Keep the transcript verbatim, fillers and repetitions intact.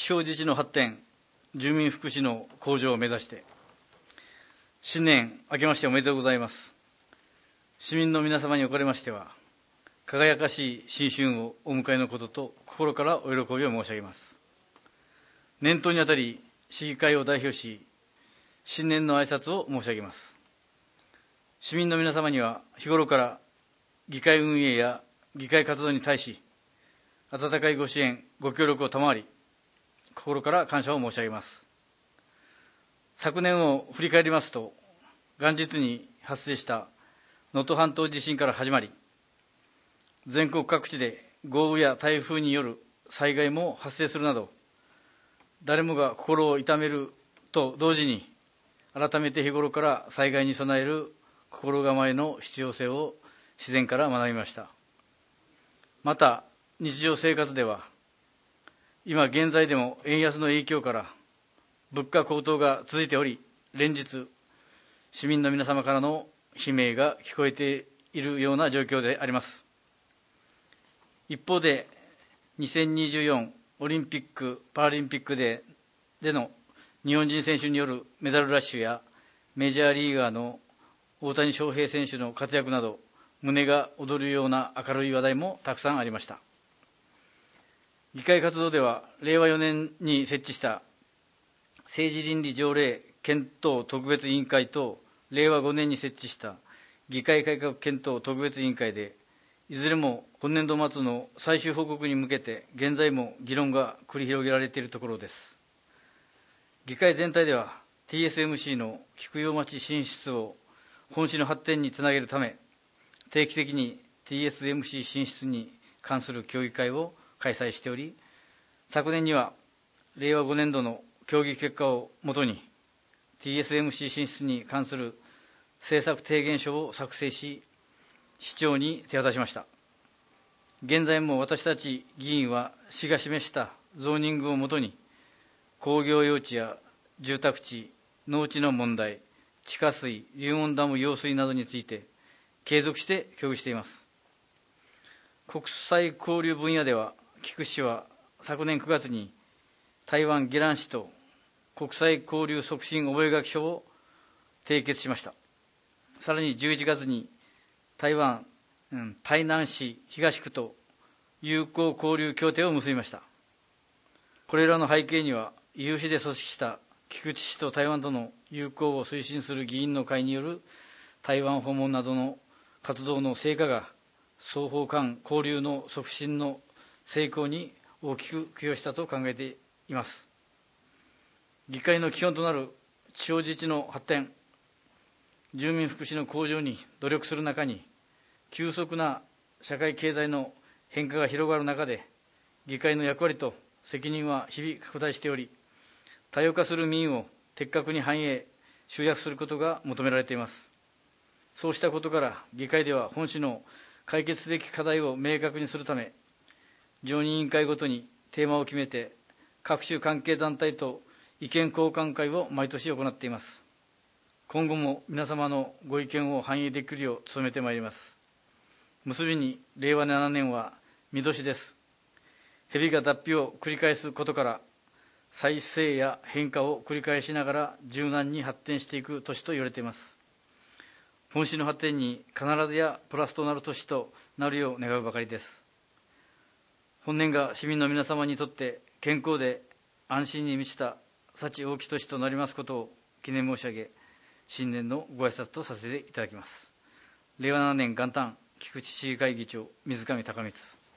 地方自治の発展、住民福祉の向上を目指して、新年明けましておめでとうございます。市民の皆様におかれましては、輝かしい新春をお迎えのことと、心からお喜びを申し上げます。年頭にあたり、市議会を代表し、新年の挨拶を申し上げます。市民の皆様には、日頃から議会運営や議会活動に対し、温かいご支援、ご協力を賜り、心から感謝を申し上げます。昨年を振り返りますと、元日に発生した能登半島地震から始まり、全国各地で豪雨や台風による災害も発生するなど、誰もが心を痛めると同時に、改めて日頃から災害に備える心構えの必要性を自然から学びました。また、日常生活では、今現在でも円安の影響から物価高騰が続いており、連日、市民の皆様からの悲鳴が聞こえているような状況であります。一方で、にせんにじゅうよんオリンピック・パラリンピックででの日本人選手によるメダルラッシュやメジャーリーガーの大谷翔平選手の活躍など、胸が躍るような明るい話題もたくさんありました。議会活動では、れいわよねんに設置した政治倫理条例検討特別委員会と、れいわごねんに設置した議会改革検討特別委員会で、いずれも今年度末の最終報告に向けて、現在も議論が繰り広げられているところです。議会全体では、ティーエスエムシー の菊陽町進出を本市の発展につなげるため、定期的に ティーエスエムシー 進出に関する協議会を開催しており、昨年にはれいわごねんどの協議結果をもとに ティーエスエムシー 進出に関する政策提言書を作成し、市長に手渡しました。現在も私たち議員は市が示したゾーニングをもとに、工業用地や住宅地、農地の問題、地下水、流温ダム用水などについて継続して協議しています。国際交流分野では、菊池市は昨年くがつに台湾宜蘭市と国際交流促進覚書を締結しました。さらにじゅういちがつに台湾、うん、台南市東区と友好交流協定を結びました。これらの背景には、有志で組織した菊池市と台湾との友好を推進する議員の会による台湾訪問などの活動の成果が、双方間交流の促進の成功に大きく寄与したと考えています。議会の基本となる地方自治の発展、住民福祉の向上に努力する中に、急速な社会経済の変化が広がる中で、議会の役割と責任は日々拡大しており、多様化する民を的確に反映、集約することが求められています。そうしたことから、議会では本市の解決すべき課題を明確にするため、常任委員会ごとにテーマを決めて、各種関係団体と意見交換会を毎年行っています。今後も皆様のご意見を反映できるよう努めてまいります。結びに、れいわななねんは見年です。蛇が脱皮を繰り返すことから、再生や変化を繰り返しながら柔軟に発展していく年と言われています。本市の発展に必ずやプラスとなる年となるよう願うばかりです。本年が市民の皆様にとって健康で安心に満ちた幸大きい年となりますことを記念申し上げ、新年のご挨拶とさせていただきます。れいわななねん元旦、菊池市議会議長、水上孝光。